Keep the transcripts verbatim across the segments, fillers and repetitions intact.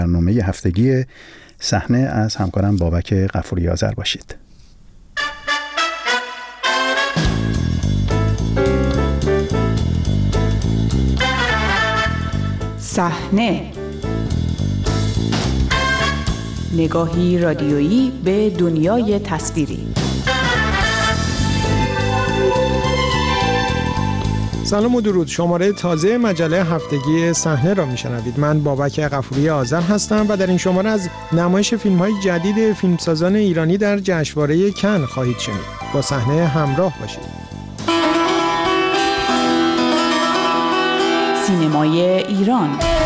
برنامه هفتگی صحنه از همکارم بابک غفوری آذر باشید. صحنه، نگاهی رادیویی به دنیای تصویری. سلام و درود. شماره تازه مجله هفتگی صحنه را میشنوید. من بابک غفوری آذر هستم و در این شماره از نمایش فیلم‌های جدید فیلمسازان ایرانی در جشنواره کن خواهید شنید. با صحنه همراه باشید. سینمای ایران.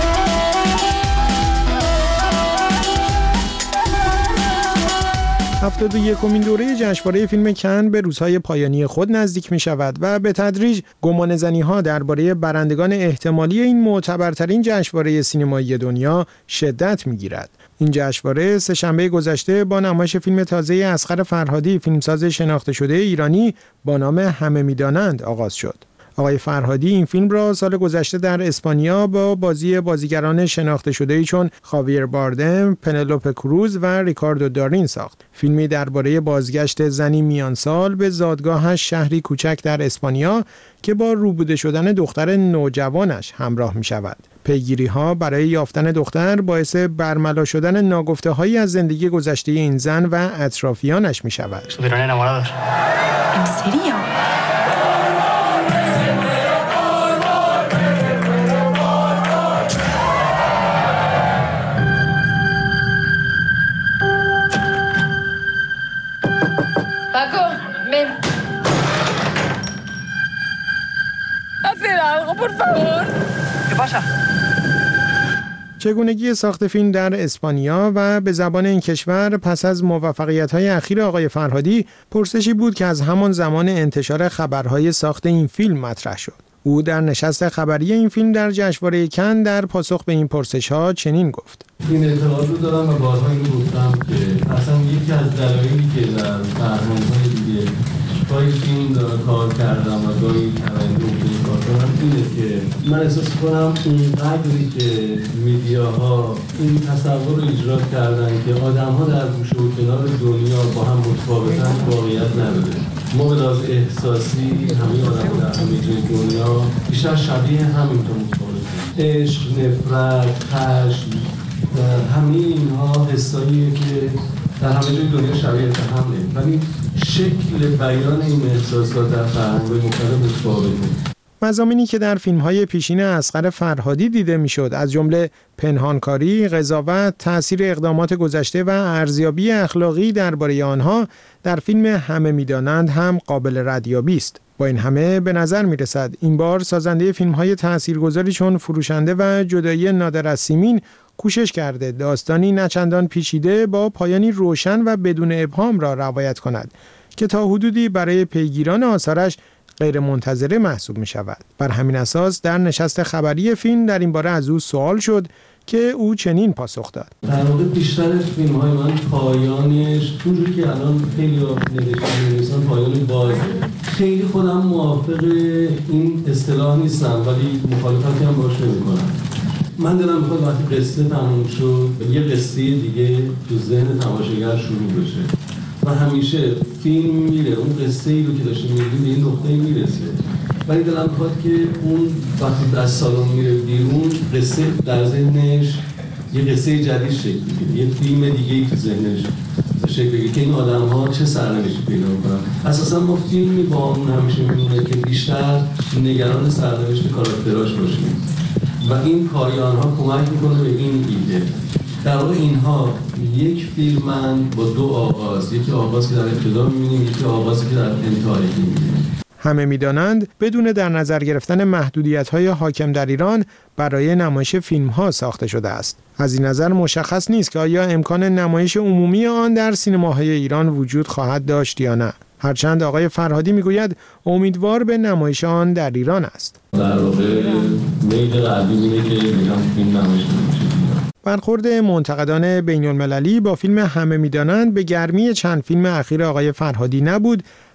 هفتاد و یکمین دوره جشنواره فیلم کن به روزهای پایانی خود نزدیک می شود و به تدریج گمانه‌زنی‌ها درباره برندگان احتمالی این معتبرترین جشنواره سینمایی دنیا شدت می گیرد. این جشنواره سه شنبه گذشته با نمایش فیلم تازه اصغر فرهادی، فیلمساز شناخته شده ایرانی با نام همه می‌دانند آغاز شد. آقای فرهادی این فیلم را سال گذشته در اسپانیا با بازی بازیگران شناخته شده‌ای چون خاویر باردم، پنلوپ کروز و ریکاردو دارین ساخت. فیلمی درباره بازگشت زنی میان سال به زادگاهش شهری کوچک در اسپانیا که با روبوده شدن دختر نوجوانش همراه می شود. پیگیری‌ها برای یافتن دختر باعث برملا شدن ناگفته‌هایی از زندگی گذشته این زن و اطرافیانش می شود. چگونگی ساخت فیلم در اسپانیا و به زبان این کشور پس از موفقیت‌های اخیر آقای فرهادی پرسشی بود که از همان زمان انتشار خبرهای ساخت این فیلم مطرح شد. او در نشست خبری این فیلم در جشنواره کن در پاسخ به این پرسش‌ها چنین گفت: این اعتراض رو دارم و بارها اینو گفتم که اصلا یکی از دلایلی که در فرهنگ‌های دیگه گاهی فیلم دارم کار کردم و گاهی تمرین کار کردم اینه که من احساس کنم اونقدری که میدیاها این تصور رو ایجاد کردن که آدم‌ها در گوشه و کنار دنیا با هم متفاوتن واقعیت نداره. ما به لحاظ احساسی همه آدم‌ها در همه جای دنیا بیشتر شبیه همین تا متفاوتن. عشق، نفرت، خشم، همه اینها حساییه که در همه جای دنیا شبیه همه، ولی شکل بیان این احساسات در فرهنگ‌های مختلف متفاوته. مضامینی که در فیلم‌های پیشین اصغر فرهادی دیده می‌شد از جمله پنهانکاری، قضاوت، تأثیر اقدامات گذشته و ارزیابی اخلاقی درباره آنها در فیلم همه می‌دانند هم قابل ردیابی است. با این همه به نظر می‌رسد این بار سازنده فیلم‌های تأثیرگذاری چون فروشنده و جدایی نادر از سیمین کوشش کرده داستانی نچندان پیچیده با پایانی روشن و بدون ابهام را روایت کند که تا حدودی برای پیگیران آثارش غیر منتظره محسوب می شود. بر همین اساس در نشست خبری فیلم در این باره از او سوال شد که او چنین پاسخ داد: در واقع بیشتر فیلم های من پایانش اونجوری که الان خیلی نوشتن پایان بازه. خیلی خودم موافق این اصطلاح نیستم ولی مخالفتی هم باش نمی‌کنم. من دلم میخواد وقتی قصه تموم شد یه قصه دیگه تو ذهن تماشاگر شروع بشه و همیشه فیلم میره اون قصه ای رو که داشته می‌بینیم به این نقطه میرسه، ولی دلم میخواد که اون وقتی از سالن میره بیرون قصه در ذهنش یه قصه جدید شکل بگیره، یه فیلم دیگه ای تو ذهنش شکل بگیره که این آدم‌ها چه سرنوشتی پیدا می‌کنن. اساسا ما فیلمی با اون همیشه میمونه که بیشتر نگران سرنوشت کاراکتراش باشیم و این پایان‌ها کمک می‌کنه به این ایده. در واقع اینها یک فیلمن با دو آغاز، یکی آغاز که در ابتدا می‌بینیم، یکی آغازی که در انتهای می‌بینیم. همه می‌دانند بدون در نظر گرفتن محدودیت‌های حاکم در ایران برای نمایش فیلم‌ها ساخته شده است. از این نظر مشخص نیست که آیا امکان نمایش عمومی آن در سینماهای ایران وجود خواهد داشت یا نه. هرچند آقای فرهادی میگوید امیدوار به نمایش آن در ایران است. در واقع میل قلبی اینه که میگم فیلم نمایش بشه. برخورد منتقدان بین‌المللی با فیلم همه می‌دانند به گرمی چند فیلم اخیر آقای فرهادی نبود،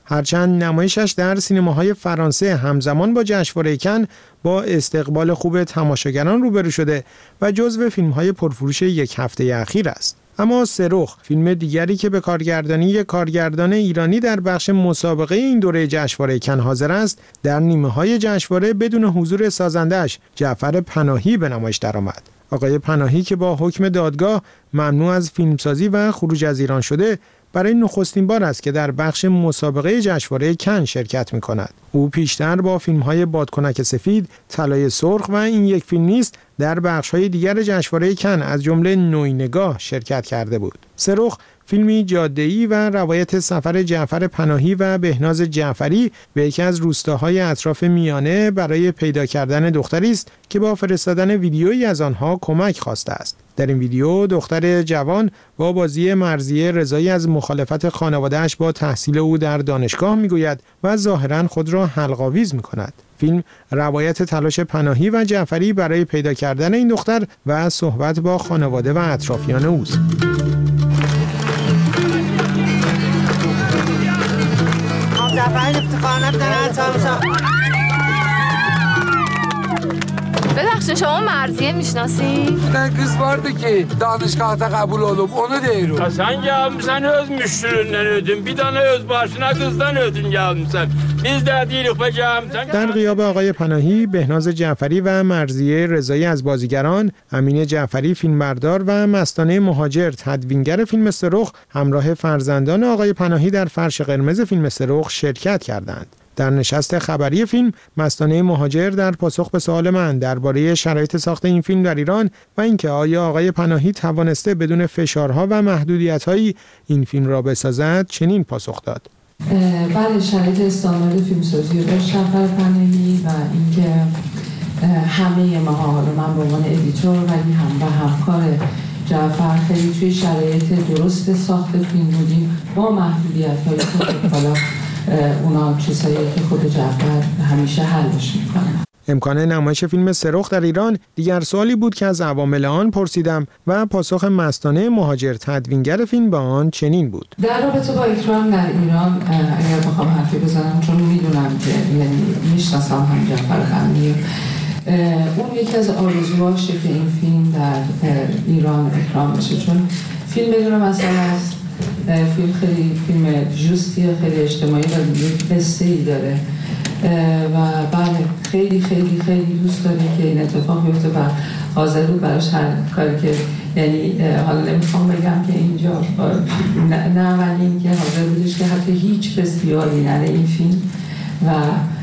هرچند نمایشش در سینماهای فرانسه همزمان با جشنواره کن با استقبال خوب تماشاگران روبرو شده و جزو فیلم‌های پرفروش یک هفته اخیر است. اما سرخ، فیلم دیگری که به کارگردانی یک کارگردان ایرانی در بخش مسابقه این دوره جشنواره کن حاضر است، در نیمه‌های جشنواره بدون حضور سازندش جعفر پناهی به نمایش درآمد. آقای پناهی که با حکم دادگاه ممنوع از فیلمسازی و خروج از ایران شده، برای نخستین بار است که در بخش مسابقه جشنواره کن شرکت می‌کند. او پیشتر با فیلم‌های بادکنک سفید، طلای سرخ و این یک فیلم نیست در بخش‌های دیگر جشنواره کن از جمله نوینگاه شرکت کرده بود. سرخ فیلمی جاده‌ای و روایت سفر جعفر پناهی و بهناز جعفری به یکی از روستاهای اطراف میانه برای پیدا کردن دختری است که با فرستادن ویدیویی از آنها کمک خواسته است. در این ویدیو دختر جوان با بازی مرضیه رضایی از مخالفت خانواده‌اش با تحصیل او در دانشگاه میگوید و ظاهراً خود را حلق‌آویز می‌کند. فیلم روایت تلاش پناهی و جعفری برای پیدا کردن این دختر و صحبت با خانواده و اطرافیان اوست. ببخشید شما مرضیه میشناسی؟ Ne kız vardı ki danışgahta kabul olup onu diyorum. Ya sen gelmişsen öz müştüründen ödün. Bir tane öz başına kızdan ödün gelmişsen. Biz de değilik be gelmişsen. در غیاب آقای پناهی، بهناز جعفری و مرضیه رضایی از بازیگران، امین جعفری فیلمبردار و مستانه مهاجر تدوینگر فیلم سرخ همراه فرزندان آقای پناهی در فرش قرمز فیلم سرخ شرکت کردند. در نشست خبری فیلم، مستانه مهاجر در پاسخ به سوال من درباره شرایط ساخت این فیلم در ایران و اینکه آیا آقای پناهی توانسته بدون فشارها و محدودیت‌هایی این فیلم را بسازد، چنین پاسخ داد: بله، شرایط استعمال فیلمسازی با جعفر پناهی و اینکه همه ما، حالا من به عنوان ادیتور ولی هم و همکار جعفر خیلی توی شرایط درست ساخت فیلم بودیم با محدودیت‌های خود. حالا اونا چیزایی که خود جعفر همیشه حلش میکنه. امکان نمایش فیلم سرخ در ایران دیگر سوالی بود که از عوامل آن پرسیدم و پاسخ مستانه مهاجر تدوینگر فیلم به آن چنین بود: در رابطه با اکرام در ایران اگر بخوام حرفی بزنم، چون میدونم که یعنی میشناسم هم جعفر پناهی، اون یکی از آرزوهاشه که این فیلم در ایران اکرام بشه، چون فیلم بدون مسئله است. فیلم خیلی فیلم جوستیه، خیلی اجتماعی و یک قصه ای داره و بله خیلی خیلی خیلی دوست داره که این اتفاق بیفته و حاضر بود براش هر کاری که، یعنی حالا نمیخوام بگم که اینجا نه, نه ولی این که حاضر بودش که حتی هیچ فستیوالی نره این فیلم و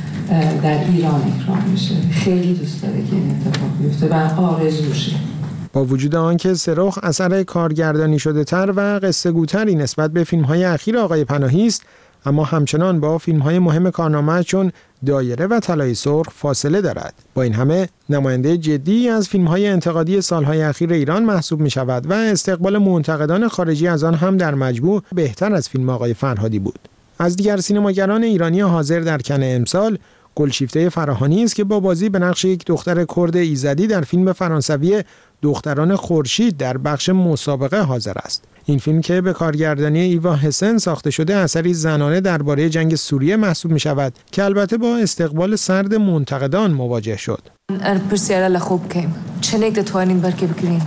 در ایران اکرام بشه. خیلی دوست داره که این اتفاق بیفته و آرزوشه. با وجود آنکه سرخ اثر کارگردانی شده تر و قصه گوتری نسبت به فیلم‌های اخیر آقای پناهی است، اما همچنان با فیلم‌های مهم کارنامه‌اش چون دایره و طلای سرخ فاصله دارد. با این همه نماینده جدی از فیلم‌های انتقادی سال‌های اخیر ایران محسوب می‌شود و استقبال منتقدان خارجی از آن هم در مجموع بهتر از فیلم آقای فرهادی بود. از دیگر سینماگران ایرانی حاضر در کن امسال، گلشیفته فراهانی است که با بازی به نقش یک دختر کرد ایزدی در فیلم فرانسوی دختران خورشید در بخش مسابقه حاضر است. این فیلم که به کارگردانی ایوا حسن ساخته شده، اثری زنانه درباره جنگ سوریه محسوب می شود که البته با استقبال سرد منتقدان مواجه شد. پرسیاره خوب کیم چنگ دتوانین برکی بکنیم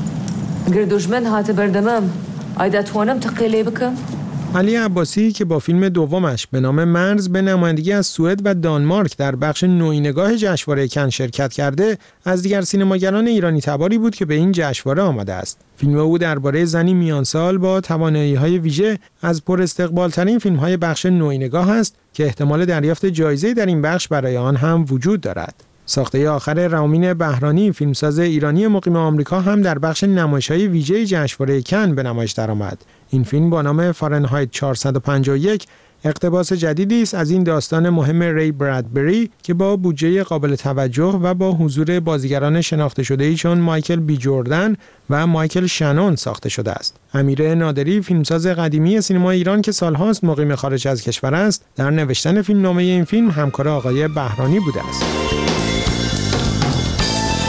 اگر دشمن هات بردمم آیا دتوانم تقیلی بکم؟ علی عباسی که با فیلم دومش به نام مرز به نمایندگی از سوئد و دانمارک در بخش نوینگاه جشنواره کن شرکت کرده، از دیگر سینماگران ایرانی تباری بود که به این جشنواره آمده است. فیلم او درباره زنی میانسال با توانایی‌های ویژه از پر استقبال‌ترین فیلم‌های بخش نوینگاه است که احتمال دریافت جایزه در این بخش برای آن هم وجود دارد. ساخته آخر رامین بهرانی، فیلمساز ایرانی مقیم آمریکا، هم در بخش نمایش‌های ویژه جشنواره کن به نمایش درآمد. این فیلم با نام فارنهایت چهارصد و پنجاه و یک اقتباس جدیدی است از این داستان مهم ری برادبری که با بودجه قابل توجه و با حضور بازیگران شناخته شده‌ای چون مایکل بی جردن و مایکل شنون ساخته شده است. امیر نادری، فیلمساز قدیمی سینما ایران که سالهاست مقیم خارج از کشور است، در نوشتن فیلمنامه این فیلم همکار آقای بهرانی بوده است.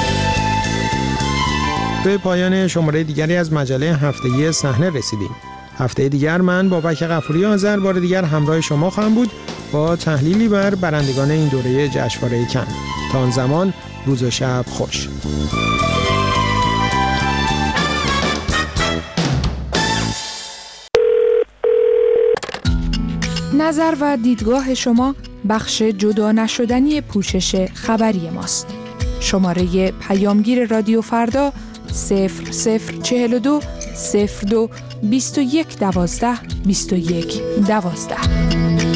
به پایان شماره دیگری از مجله هفتگی صحنه رسیدیم. هفته دیگر من بابک غفوری آذر بار دیگر همراه شما خواهم بود با تحلیلی بر برندگان این دوره جشنواره کن. تا آن زمان روز و شب خوش. نظر و دیدگاه شما بخش جدا نشدنی پوشش خبری ماست. شماره پیامگیر رادیو فردا صفر صفر چهل و دو صفر دو بیست و یک دوازده بیست و یک دوازده.